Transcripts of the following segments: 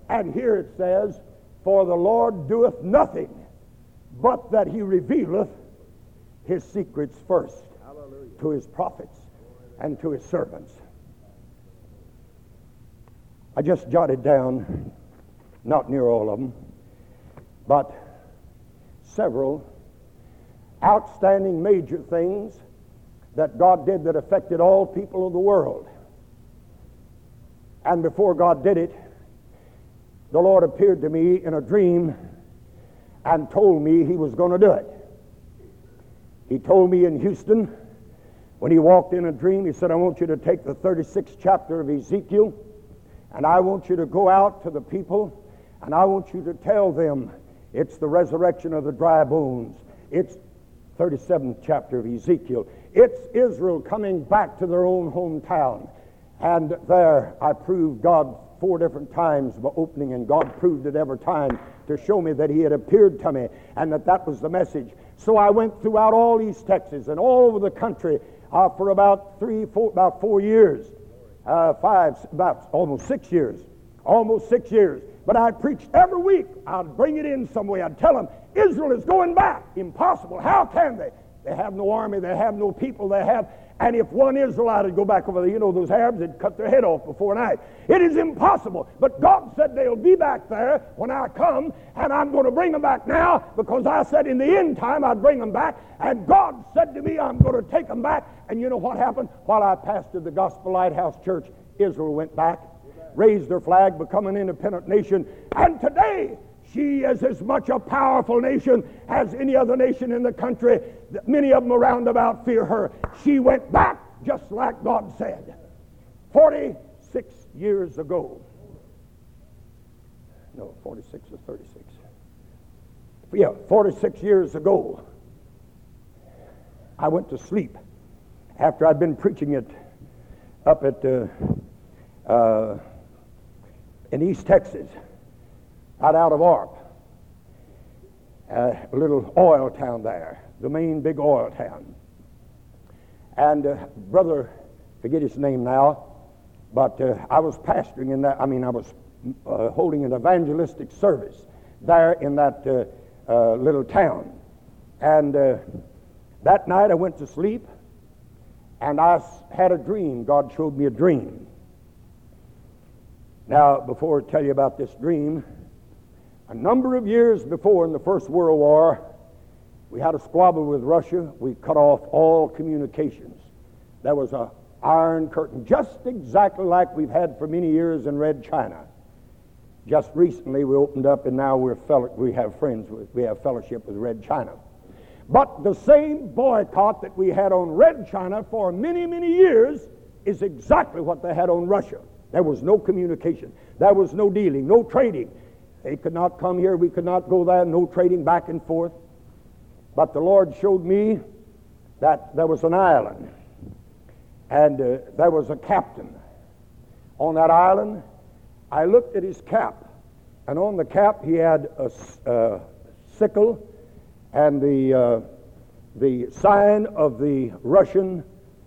And here it says, for the Lord doeth nothing, but that he revealeth his secrets first to his prophets and to his servants. I just jotted down, not near all of them, but several outstanding major things that God did that affected all people of the world. And before God did it, the Lord appeared to me in a dream and told me he was going to do it. He told me in Houston, when he walked in a dream, he said, I want you to take the 36th chapter of Ezekiel, and I want you to go out to the people, and I want you to tell them it's the resurrection of the dry bones. It's 37th chapter of Ezekiel. It's Israel coming back to their own hometown. And there I proved God 4 different times by opening, and God proved it every time to show me that he had appeared to me and that was the message. So I went throughout all East Texas and all over the country for about 4 years, almost 6 years. But I preached every week. I'd bring it in some way. I'd tell them, Israel is going back. Impossible. How can they? They have no army. They have no people. And if one Israelite would go back over there, those Arabs had cut their head off before night. It is impossible. But God said they'll be back there when I come, and I'm going to bring them back now, because I said in the end time I'd bring them back. And God said to me, I'm going to take them back. And you know what happened? While I pastored the Gospel Lighthouse Church, Israel went back, raised their flag, become an independent nation. And today, she is as much a powerful nation as any other nation in the country. Many of them around about fear her. She went back just like God said. 46 years ago. No, 46 or 36. Yeah, 46 years ago, I went to sleep after I'd been preaching it up at in East Texas, out of Arp, a little oil town there, the main big oil town. And brother, forget his name now, but I was pastoring in that. I was holding an evangelistic service there in that little town. And that night I went to sleep, and I had a dream. God showed me a dream. Now, before I tell you about this dream, a number of years before, in the First World War, we had a squabble with Russia. We cut off all communications. There was an iron curtain, just exactly like we've had for many years in Red China. Just recently we opened up, and now we have fellowship with Red China. But the same boycott that we had on Red China for many, many years is exactly what they had on Russia. There was no communication. There was no dealing, no trading. They could not come here. We could not go there. No trading back and forth. But the Lord showed me that there was an island, and there was a captain on that island. I looked at his cap, and on the cap he had a sickle and the sign of the Russian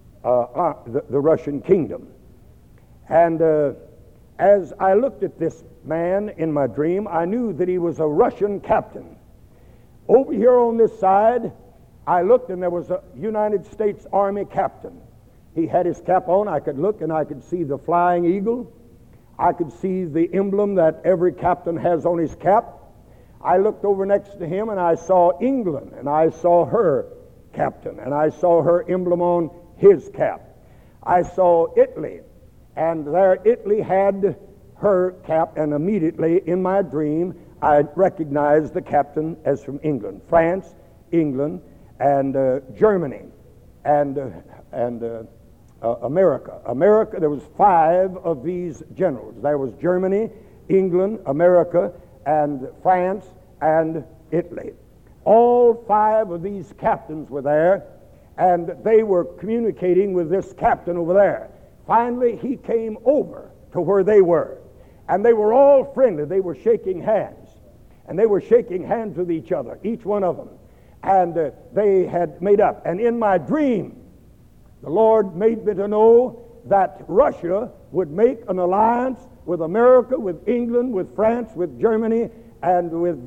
kingdom. And as I looked at this man in my dream, I knew that he was a Russian captain. Over here on this side, I looked, and there was a United States Army captain. He had his cap on. I could look, and I could see the flying eagle. I could see the emblem that every captain has on his cap. I looked over next to him, and I saw England, and I saw her captain, and I saw her emblem on his cap. I saw Italy, and there Italy had her cap, and immediately in my dream I recognized the captain as from England. France, England, and Germany, and America. America, there was 5 of these generals. There was Germany, England, America, and France, and Italy. All 5 of these captains were there, and they were communicating with this captain over there. Finally, he came over to where they were, and they were all friendly. They were shaking hands, and they were shaking hands with each other, each one of them, and they had made up. And in my dream, the Lord made me to know that Russia would make an alliance with America, with England, with France, with Germany, and with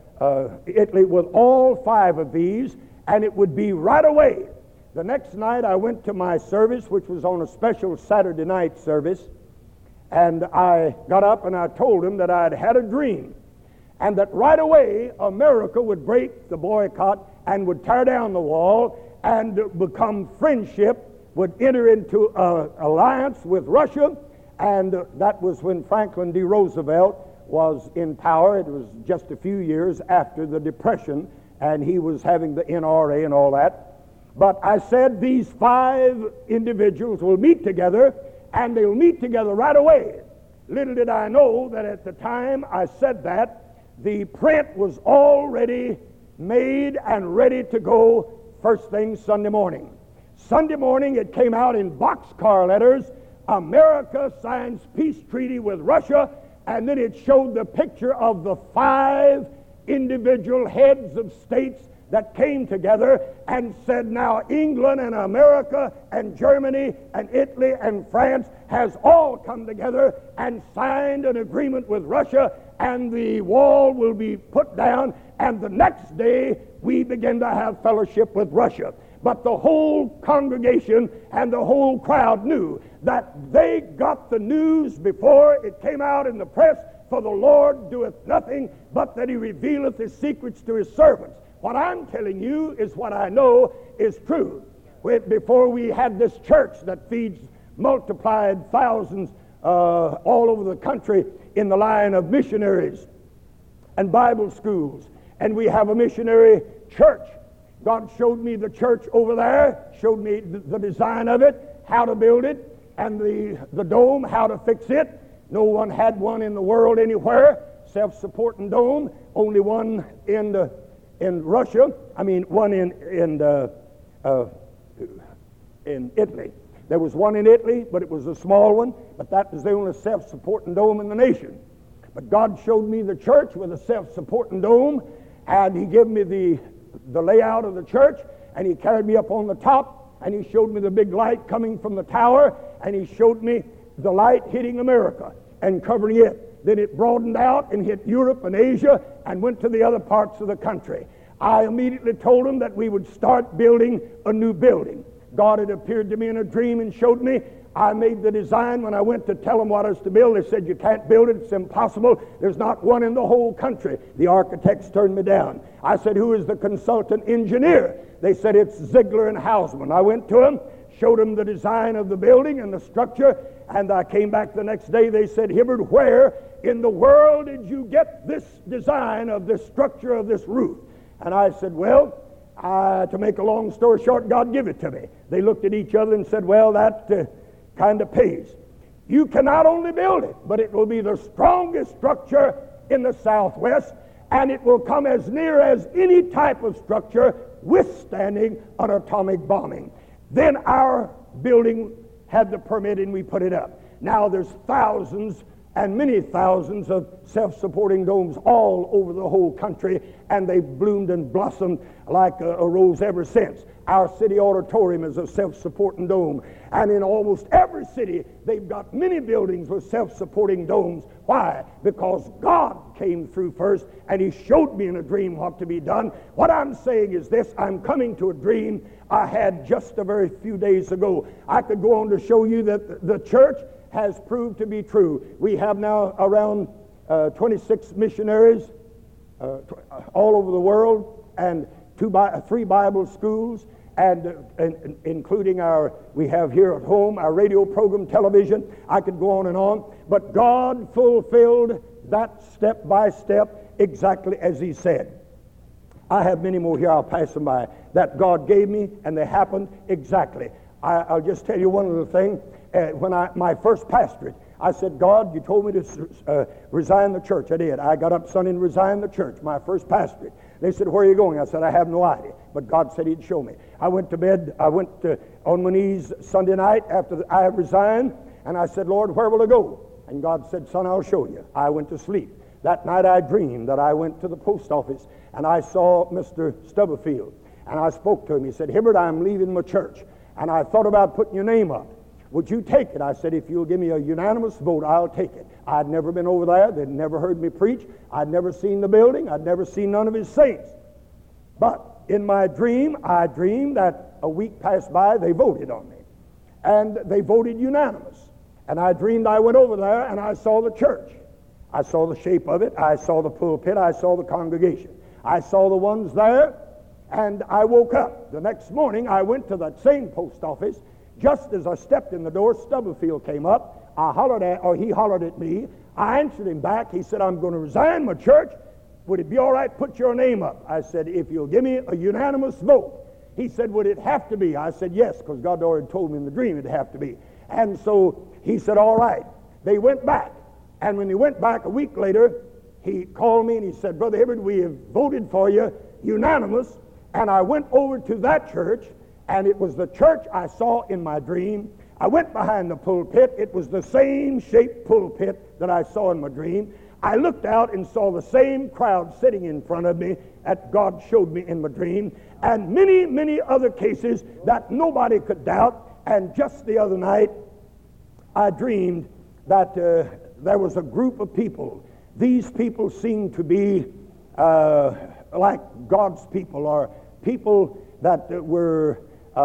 Italy, with all 5 of these, and it would be right away. The next night I went to my service, which was on a special Saturday night service, and I got up and I told him that I'd had a dream, and that right away America would break the boycott and would tear down the wall and become friendship, would enter into an alliance with Russia, and that was when Franklin D. Roosevelt was in power. It was just a few years after the Depression, and he was having the NRA and all that. But I said these 5 individuals will meet together, and they'll meet together right away. Little did I know that at the time I said that, the print was already made and ready to go first thing Sunday morning. Sunday morning it came out in boxcar letters, America signs peace treaty with Russia, and then it showed the picture of the 5 individual heads of states that came together and said, now England and America and Germany and Italy and France has all come together and signed an agreement with Russia, and the wall will be put down, and the next day we begin to have fellowship with Russia. But the whole congregation and the whole crowd knew that they got the news before it came out in the press, for the Lord doeth nothing but that he revealeth his secrets to his servants. What I'm telling you is what I know is true. Before we had this church that feeds multiplied thousands all over the country in the line of missionaries and Bible schools, and we have a missionary church. God showed me the church over there, showed me the design of it, how to build it, and the dome, how to fix it. No one had one in the world anywhere, self-supporting dome, only one in Russia, one in Italy. There was one in Italy, but it was a small one, but that was the only self-supporting dome in the nation. But God showed me the church with a self-supporting dome, and he gave me the layout of the church, and he carried me up on the top, and he showed me the big light coming from the tower, and he showed me the light hitting America and covering it. Then it broadened out and hit Europe and Asia and went to the other parts of the country. I immediately told him that we would start building a new building. God had appeared to me in a dream and showed me. I made the design. When I went to tell them what I was to build, they said, you can't build it, it's impossible. There's not one in the whole country. The architects turned me down. I said, who is the consultant engineer? They said, it's Ziegler and Hausman. I went to them, showed them the design of the building and the structure, and I came back the next day. They said, Hibbert, where in the world did you get this design of this structure of this roof? And I said, well, to make a long story short, God give it to me. They looked at each other and said, well, that kind of pays. You can not only build it, but it will be the strongest structure in the Southwest, and it will come as near as any type of structure withstanding an atomic bombing. Then our building had the permit and we put it up. Now there's thousands and many thousands of self-supporting domes all over the whole country, and they've bloomed and blossomed like a rose ever since. Our city auditorium is a self-supporting dome, and in almost every city they've got many buildings with self-supporting domes. Why? Because God came through first, and he showed me in a dream what to be done. What I'm saying is this: I'm coming to a dream I had just a very few days ago. I could go on to show you that the church has proved to be true. We have now around 26 missionaries all over the world, and 3 Bible schools, and including we have here at home our radio program, television. I could go on and on, but God fulfilled that step by step exactly as he said. I have many more here, I'll pass them by, that God gave me, and they happened exactly. I'll just tell you one little thing. When my first pastorate, I said, God, you told me to resign the church. I did. I got up Sunday and resigned the church, my first pastorate. They said, where are you going? I said, I have no idea, but God said he'd show me. I went to bed. I went on my knees Sunday night after I had resigned, and I said, Lord, where will I go? And God said, son, I'll show you. I went to sleep. That night I dreamed that I went to the post office, and I saw Mr. Stubblefield, and I spoke to him. He said, Hibbert, I'm leaving my church, and I thought about putting your name up. Would you take it? I said, if you'll give me a unanimous vote, I'll take it. I'd never been over there. They'd never heard me preach. I'd never seen the building. I'd never seen none of his saints. But in my dream, I dreamed that a week passed by, they voted on me. And they voted unanimous. And I dreamed I went over there and I saw the church. I saw the shape of it. I saw the pulpit. I saw the congregation. I saw the ones there. And I woke up. The next morning, I went to that same post office. Just as I stepped in the door, Stubblefield came up. He hollered at me. I answered him back. He said, I'm going to resign my church. Would it be all right? Put your name up. I said, if you'll give me a unanimous vote. He said, would it have to be? I said, yes, because God already told me in the dream it'd have to be. And so he said, all right. They went back. And when they went back a week later, he called me and he said, Brother Hibbert, we have voted for you unanimous. And I went over to that church. And it was the church I saw in my dream. I went behind the pulpit. It was the same shaped pulpit that I saw in my dream. I looked out and saw the same crowd sitting in front of me that God showed me in my dream. And many, many other cases that nobody could doubt. And just the other night, I dreamed that there was a group of people. These people seemed to be like God's people, or people that were...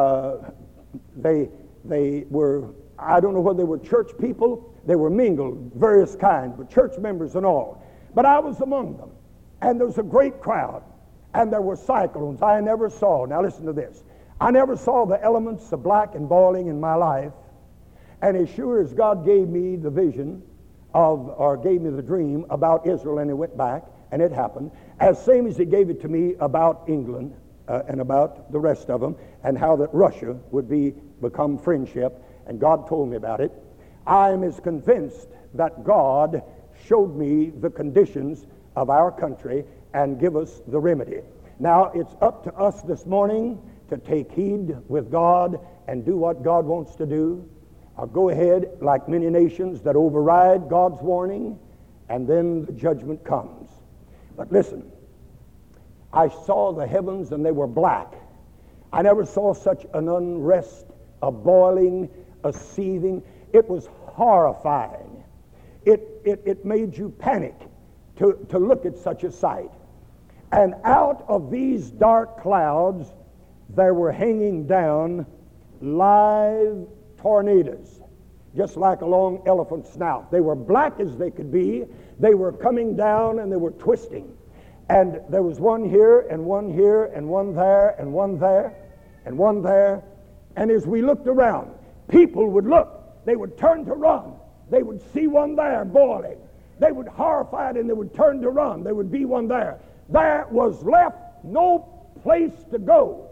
they were, I don't know whether they were church people. They were mingled, various kinds, but church members and all. But I was among them. And there was a great crowd. And there were cyclones I never saw. Now listen to this. I never saw the elements of black and boiling in my life. And as sure as God gave me the vision or gave me the dream about Israel and it went back, and it happened, as same as he gave it to me about England, and about the rest of them, and how that Russia would become friendship, and God told me about it. I am as convinced that God showed me the conditions of our country and give us the remedy. Now, it's up to us this morning to take heed with God and do what God wants to do. I'll go ahead, like many nations that override God's warning, and then the judgment comes. But listen, I saw the heavens and they were black. I never saw such an unrest, a boiling, a seething. It was horrifying. It made you panic to look at such a sight. And out of these dark clouds, there were hanging down live tornadoes, just like a long elephant snout. They were black as they could be. They were coming down and they were twisting. And there was one here, and one here, and one there, and one there, and one there. And as we looked around, people would look. They would turn to run. They would see one there boiling. They would horrified and they would turn to run. There would be one there. There was left no place to go.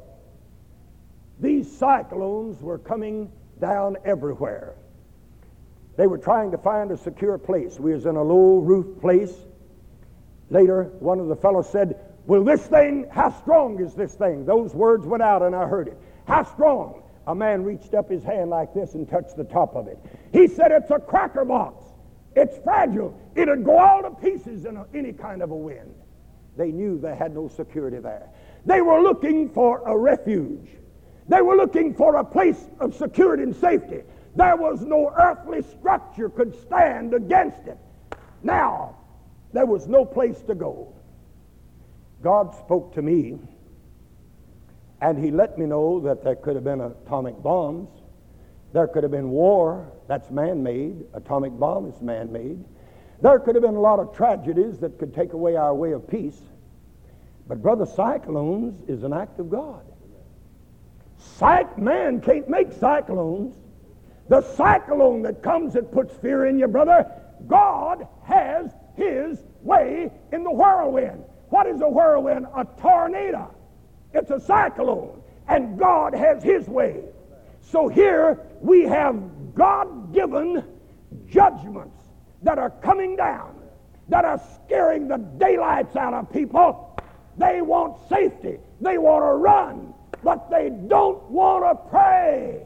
These cyclones were coming down everywhere. They were trying to find a secure place. We was in a low roof place. Later, one of the fellows said, "Will this thing, how strong is this thing?" Those words went out and I heard it. How strong? A man reached up his hand like this and touched the top of it. He said, "It's a cracker box. It's fragile. It'd go all to pieces in any kind of a wind." They knew they had no security there. They were looking for a refuge. They were looking for a place of security and safety. There was no earthly structure could stand against it. Now, there was no place to go. God spoke to me, and he let me know that there could have been atomic bombs. There could have been war. That's man-made. Atomic bomb is man-made. There could have been a lot of tragedies that could take away our way of peace. But, brother, cyclones is an act of God. Man can't make cyclones. The cyclone that comes that puts fear in you, brother, God has his way in the whirlwind. What is a whirlwind? A tornado. It's a cyclone. And God has his way. So here we have God-given judgments that are coming down, that are scaring the daylights out of people. They want safety. They want to run, but they don't want to pray.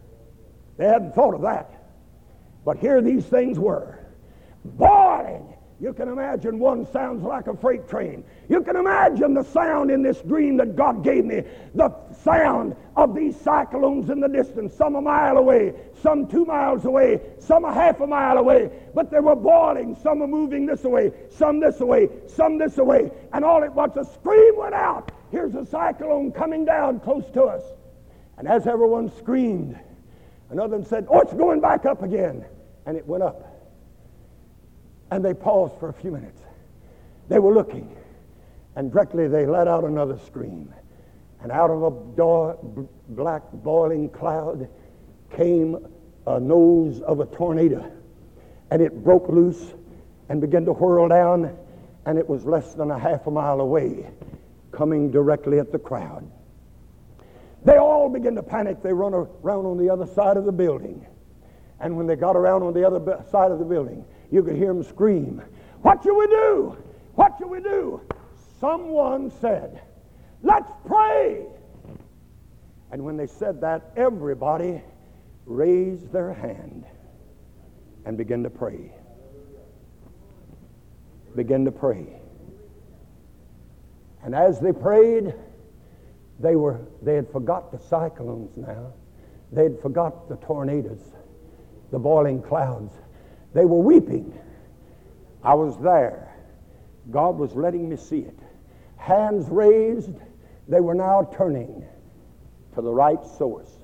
They hadn't thought of that. But here these things were, boiling, You can imagine one sounds like a freight train. You can imagine the sound in this dream that God gave me. The sound of these cyclones in the distance, some a mile away, some 2 miles away, some a half a mile away. But they were boiling. Some are moving this way, some this way, some this way. And all at once a scream went out. Here's a cyclone coming down close to us. And as everyone screamed, another one said, "Oh, it's going back up again." And it went up. And they paused for a few minutes. They were looking. And directly they let out another scream. And out of a black boiling cloud came a nose of a tornado. And it broke loose and began to whirl down. And it was less than a half a mile away, coming directly at the crowd. They all began to panic. They run around on the other side of the building. And when they got around on the other side of the building, you could hear them scream, "What shall we do? What shall we do?" Someone said, "Let's pray." And when they said that, everybody raised their hand and began to pray. Began to pray. And as they prayed, they had forgot the cyclones now. They had forgot the tornadoes, the boiling clouds. They were weeping. I was there. God was letting me see it. Hands raised, they were now turning to the right source.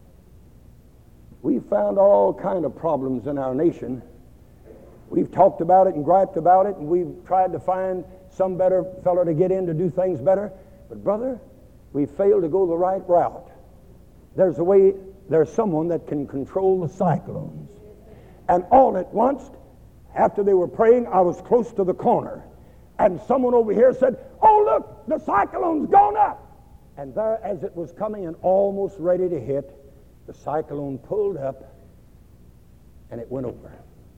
We found all kind of problems in our nation. We've talked about it and griped about it, and we've tried to find some better fellow to get in to do things better. But brother, we failed to go the right route. There's someone that can control the cyclones. And all at once, after they were praying, I was close to the corner. And someone over here said, "Oh, look, the cyclone's gone up." And there, as it was coming and almost ready to hit, the cyclone pulled up and it went over.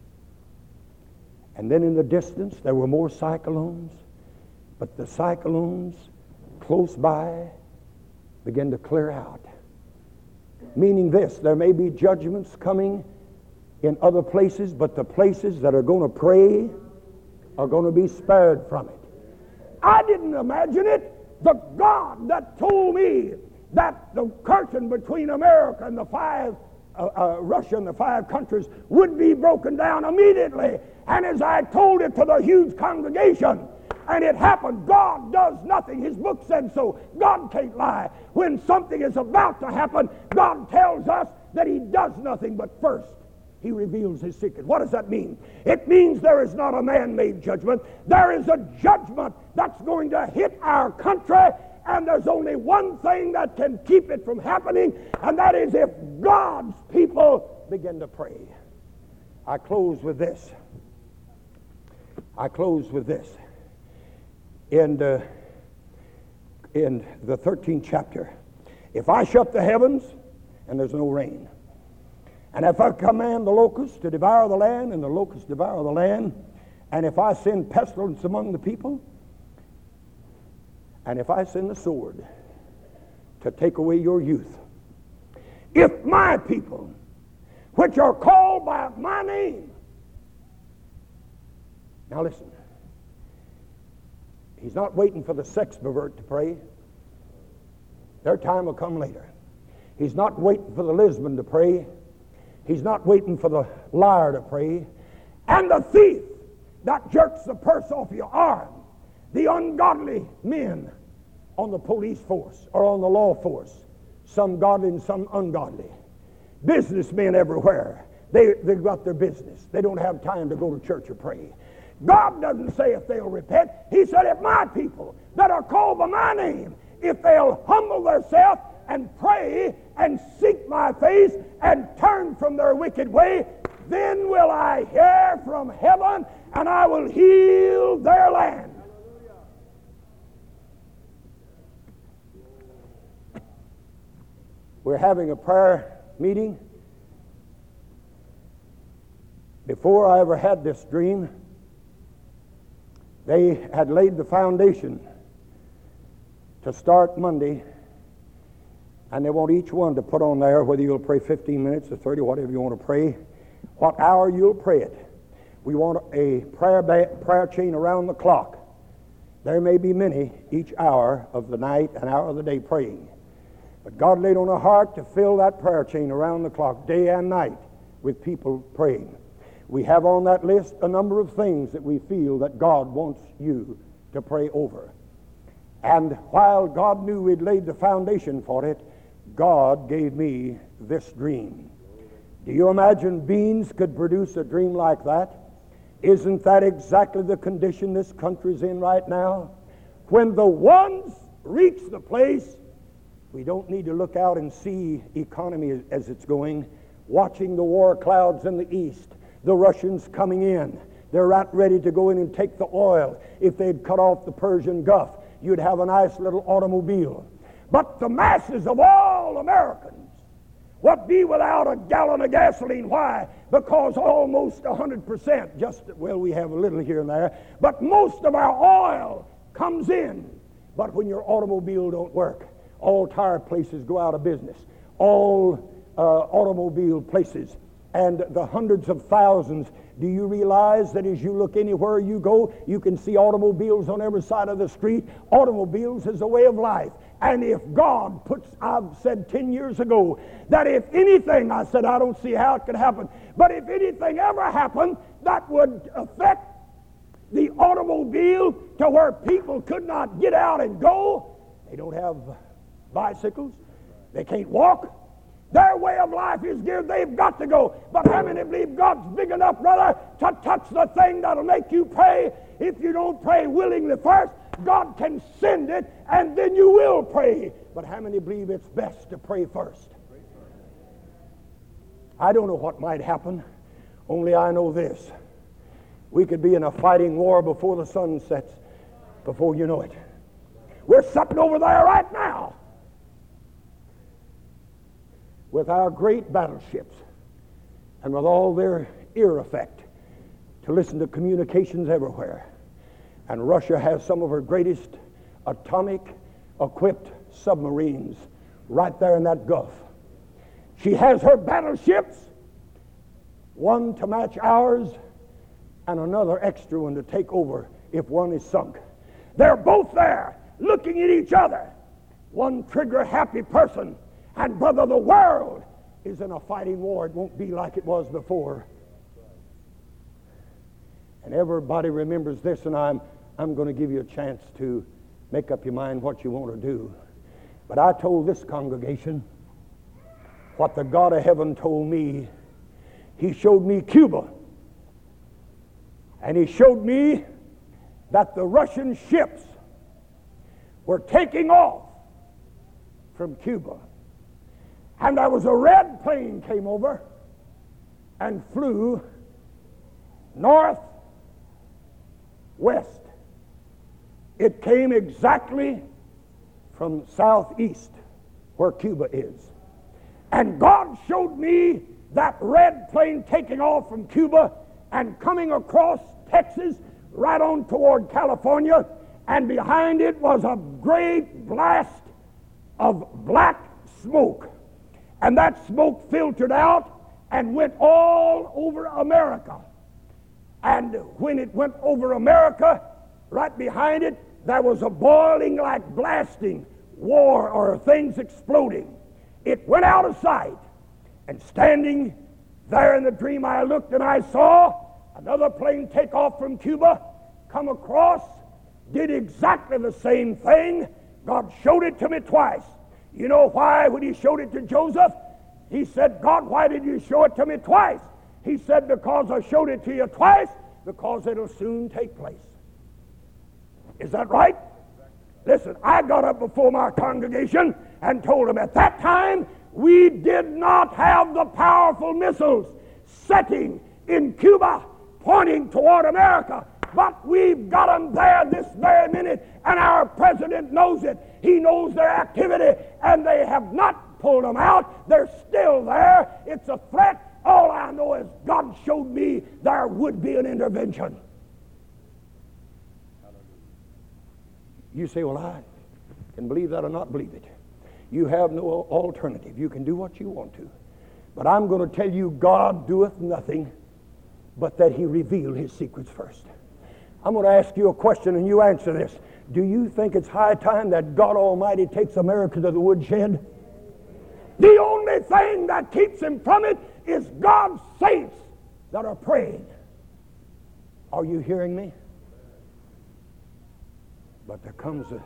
And then in the distance, there were more cyclones. But the cyclones close by began to clear out. Meaning this, there may be judgments coming in other places, but the places that are going to pray are going to be spared from it. I didn't imagine it. The God that told me that the curtain between America and Russia and the 5 countries would be broken down immediately. And as I told it to the huge congregation, and it happened. God does nothing. His book said so. God can't lie. When something is about to happen, God tells us that He does nothing, but first He reveals His secret. What does that mean? It means there is not a man-made judgment. There is a judgment that's going to hit our country, and there's only one thing that can keep it from happening, and that is if God's people begin to pray. I close with this. In the 13th chapter, if I shut the heavens and there's no rain, and if I command the locusts to devour the land and the locusts devour the land, and if I send pestilence among the people, and if I send the sword to take away your youth, if my people, which are called by my name. Now listen. He's not waiting for the sex pervert to pray. Their time will come later. He's not waiting for the lesbian to pray. He's not waiting for the liar to pray. And the thief that jerks the purse off your arm. The ungodly men on the police force or on the law force. Some godly and some ungodly. Businessmen everywhere. They've got their business. They don't have time to go to church or pray. God doesn't say if they'll repent. He said if my people that are called by my name, if they'll humble themselves and pray and seek my face and turn from their wicked way, then will I hear from heaven and I will heal their land. We're having a prayer meeting. Before I ever had this dream, they had laid the foundation to start Monday, and they want each one to put on there whether you'll pray 15 minutes or 30, whatever you want to pray, what hour you'll pray it. We want a prayer chain around the clock. There may be many each hour of the night and hour of the day praying. But God laid on our heart to fill that prayer chain around the clock, day and night, with people praying. We have on that list a number of things that we feel that God wants you to pray over. And while God knew we'd laid the foundation for it, God gave me this dream. Do you imagine beans could produce a dream like that? Isn't that exactly the condition this country's in right now? When the ones reach the place, we don't need to look out and see economy as it's going, watching the war clouds in the east, the Russians coming in. They're right ready to go in and take the oil. If they'd cut off the Persian Gulf, you'd have a nice little automobile. But the masses of all Americans would be without a gallon of gasoline. Why? Because almost 100%, we have a little here and there, but most of our oil comes in. But when your automobile don't work, all tire places go out of business. All automobile places and the hundreds of thousands. Do you realize that as you look anywhere you go, you can see automobiles on every side of the street? Automobiles is a way of life. And if God I've said 10 years ago that if anything, I said I don't see how it could happen, but if anything ever happened that would affect the automobile to where people could not get out and go, they don't have bicycles, they can't walk, their way of life is geared, they've got to go. But how many believe God's big enough, brother, to touch the thing that'll make you pray? If you don't pray willingly first, God can send it, and then you will pray. But how many believe it's best to pray first? I don't know what might happen, only I know this. We could be in a fighting war before the sun sets, before you know it. We're sitting over there right now with our great battleships and with all their ear effect to listen to communications everywhere. And Russia has some of her greatest atomic-equipped submarines right there in that Gulf. She has her battleships, one to match ours and another extra one to take over if one is sunk. They're both there looking at each other. One trigger-happy person. And brother, the world is in a fighting war. It won't be like it was before. And everybody remembers this, and I'm going to give you a chance to make up your mind what you want to do. But I told this congregation what the God of heaven told me. He showed me Cuba. And he showed me that the Russian ships were taking off from Cuba. And there was a red plane came over and flew northwest. It came exactly from southeast where Cuba is. And God showed me that red plane taking off from Cuba and coming across Texas right on toward California, and behind it was a great blast of black smoke. And that smoke filtered out and went all over America. And when it went over America, right behind it, there was a boiling like blasting, war or things exploding. It went out of sight. And standing there in the dream, I looked and I saw another plane take off from Cuba, come across, did exactly the same thing. God showed it to me twice. You know why when he showed it to Joseph? He said, God, why did you show it to me twice? He said, because I showed it to you twice, because it'll soon take place. Is that right? Listen, I got up before my congregation and told them at that time we did not have the powerful missiles setting in Cuba pointing toward America. But we've got them there this very minute, and our president knows it. He knows their activity, and they have not pulled them out. They're still there. It's a threat. All I know is God showed me there would be an intervention. You say, well, I can believe that or not believe it. You have no alternative. You can do what you want to. But I'm going to tell you, God doeth nothing but that he revealed his secrets first. I'm going to ask you a question and you answer this. Do you think it's high time that God Almighty takes America to the woodshed? The only thing that keeps him from it is God's saints that are praying. Are you hearing me? But there comes a...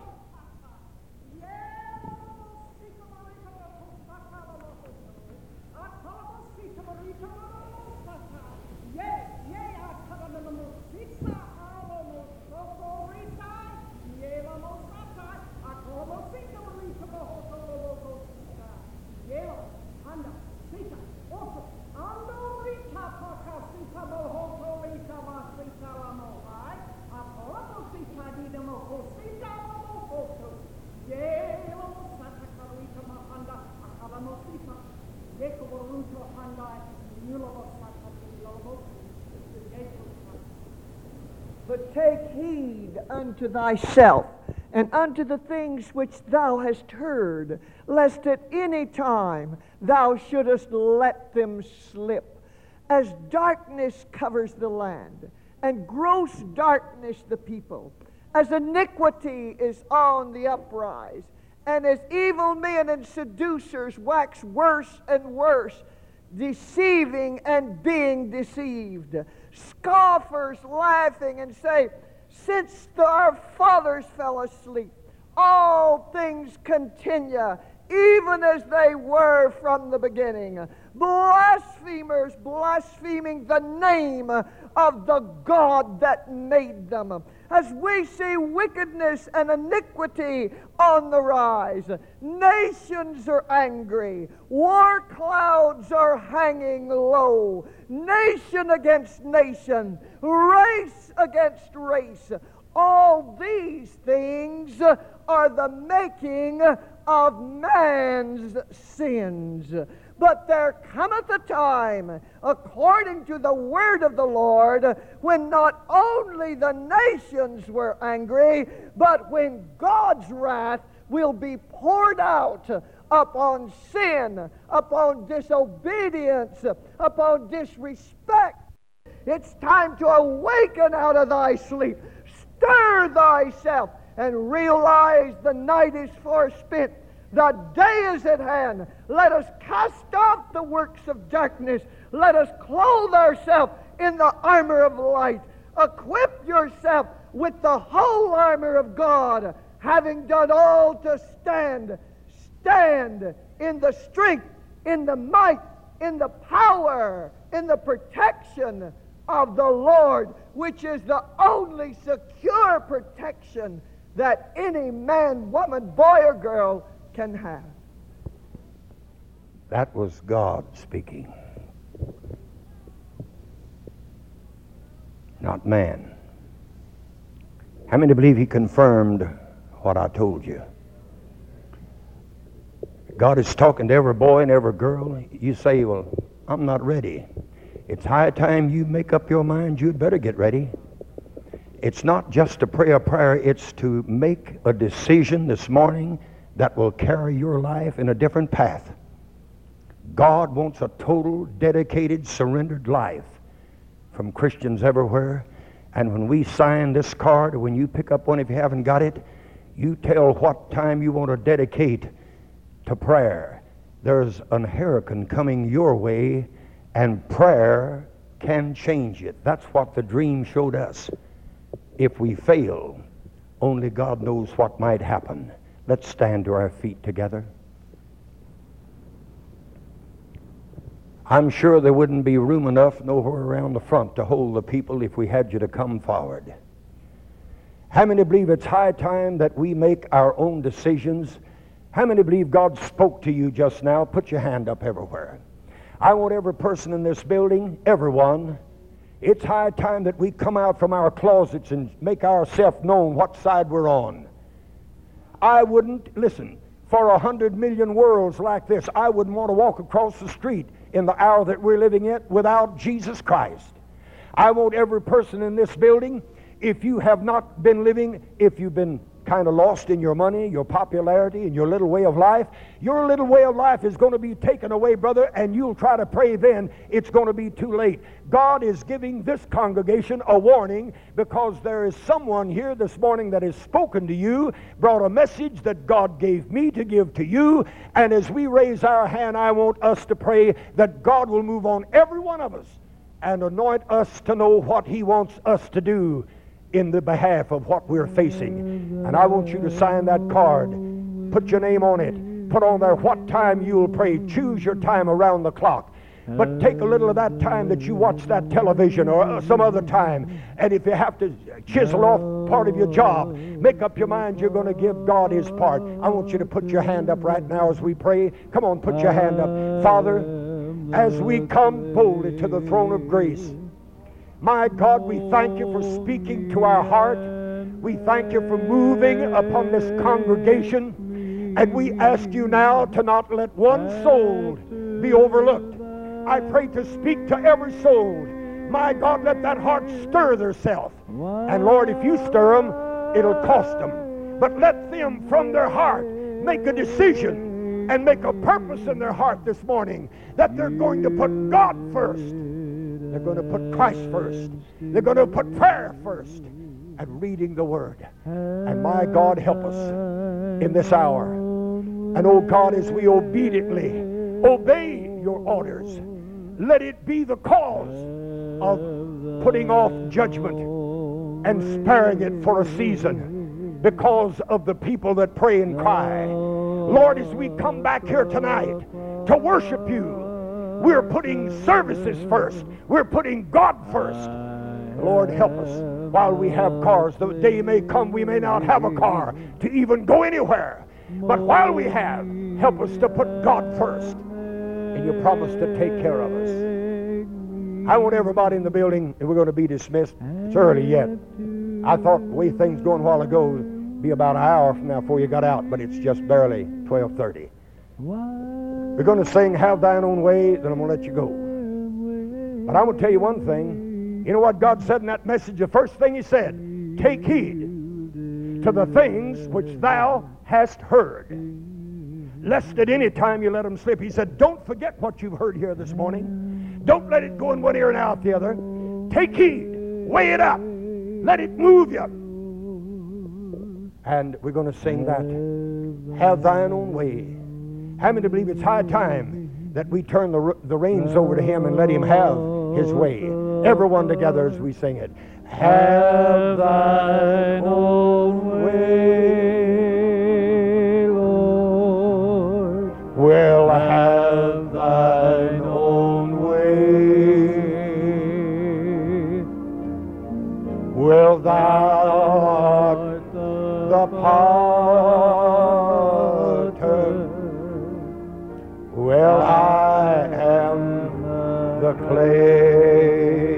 But take heed unto thyself, and unto the things which thou hast heard, lest at any time thou shouldest let them slip. As darkness covers the land, and gross darkness the people, as iniquity is on the uprise, and as evil men and seducers wax worse and worse, deceiving and being deceived, scoffers laughing and say, since our fathers fell asleep, all things continue even as they were from the beginning. Blasphemers blaspheming the name of the God that made them. As we see wickedness and iniquity on the rise, nations are angry, war clouds are hanging low, nation against nation, race against race. All these things are the making of man's sins. But there cometh a time, according to the word of the Lord, when not only the nations were angry, but when God's wrath will be poured out upon sin, upon disobedience, upon disrespect. It's time to awaken out of thy sleep. Stir thyself and realize the night is forspent. The day is at hand. Let us cast off the works of darkness. Let us clothe ourselves in the armor of light. Equip yourself with the whole armor of God, having done all to stand. Stand in the strength, in the might, in the power, in the protection of the Lord, which is the only secure protection that any man, woman, boy, or girl can have. That was God speaking, not man. How many believe he confirmed what I told you? God is talking to every boy and every girl. You say, well, I'm not ready. It's high time you make up your mind. You'd better get ready. It's not just to pray a prayer. It's to make a decision this morning that will carry your life in a different path. God wants a total, dedicated, surrendered life from Christians everywhere. And when we sign this card, or when you pick up one if you haven't got it, you tell what time you want to dedicate to prayer. There's an hurricane coming your way, and prayer can change it. That's what the dream showed us. If we fail, only God knows what might happen. Let's stand to our feet together. I'm sure there wouldn't be room enough nowhere around the front to hold the people if we had you to come forward. How many believe it's high time that we make our own decisions? How many believe God spoke to you just now? Put your hand up everywhere. I want every person in this building, everyone, it's high time that we come out from our closets and make ourselves known what side we're on. I wouldn't, listen, for 100 million worlds like this, I wouldn't want to walk across the street in the hour that we're living in without Jesus Christ. I want every person in this building, if you have not been living, if you've been kind of lost in your money, your popularity, and your little way of life, your little way of life is going to be taken away, brother, and you'll try to pray then. It's going to be too late. God is giving this congregation a warning because there is someone here this morning that has spoken to you, brought a message that God gave me to give to you, and as we raise our hand, I want us to pray that God will move on every one of us and anoint us to know what He wants us to do in the behalf of what we're facing. And I want you to sign that card. Put your name on it. Put on there what time you'll pray. Choose your time around the clock. But take a little of that time that you watch that television or some other time. And if you have to chisel off part of your job, make up your mind you're going to give God His part. I want you to put your hand up right now as we pray. Come on, put your hand up. Father, as we come boldly to the throne of grace, my God, we thank you for speaking to our heart. We thank you for moving upon this congregation. And we ask you now to not let one soul be overlooked. I pray to speak to every soul. My God, let that heart stir theirself. And Lord, if you stir them, it'll cost them. But let them from their heart make a decision and make a purpose in their heart this morning that they're going to put God first. They're going to put Christ first. They're going to put prayer first and reading the Word. And my God, help us in this hour. And oh God, as we obediently obey your orders, let it be the cause of putting off judgment and sparing it for a season because of the people that pray and cry. Lord, as we come back here tonight to worship you, we're putting services first. We're putting God first. Lord, help us while we have cars. The day may come we may not have a car to even go anywhere. But while we have, help us to put God first. And you promise to take care of us. I want everybody in the building, and we're going to be dismissed. It's early yet. I thought the way things going a while ago would be about an hour from now before you got out, but it's just barely 12:30. We're going to sing Have Thine Own Way, then I'm going to let you go. But I'm going to tell you one thing. You know what God said in that message? The first thing He said, take heed to the things which thou hast heard, lest at any time you let them slip. He said, don't forget what you've heard here this morning. Don't let it go in one ear and out the other. Take heed. Weigh it up. Let it move you. And we're going to sing that. Have thine own way. How many believe it's high time that we turn the reins over to Him and let Him have His way? Everyone together as we sing it. Have thine own way, Lord. Well, have thine own way. Well, thou art the potter. Well, I am the clay.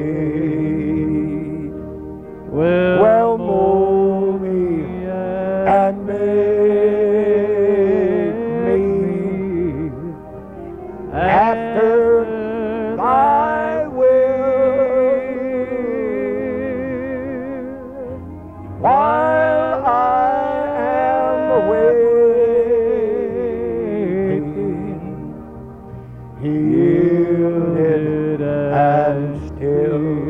Well, mold me and make me after thy will, while I am waiting, yielded and still.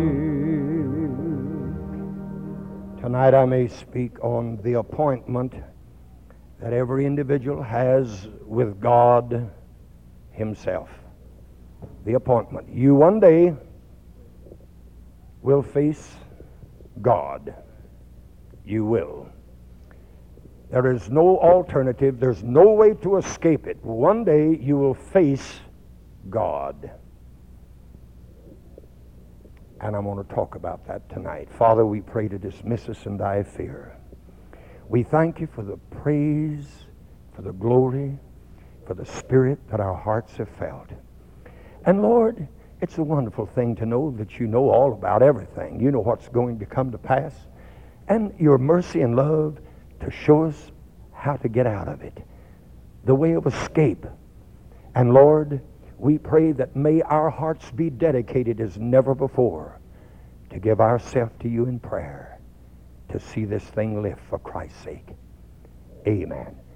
Tonight I may speak on the appointment that every individual has with God Himself. The appointment. You one day will face God. You will. There is no alternative. There's no way to escape it. One day you will face God. And I'm going to talk about that tonight. Father, we pray to dismiss us in thy fear. We thank you for the praise, for the glory, for the spirit that our hearts have felt. And Lord, it's a wonderful thing to know that you know all about everything. You know what's going to come to pass. And your mercy and love to show us how to get out of it. The way of escape. And Lord, we pray that may our hearts be dedicated as never before to give ourselves to you in prayer, to see this thing lift for Christ's sake. Amen.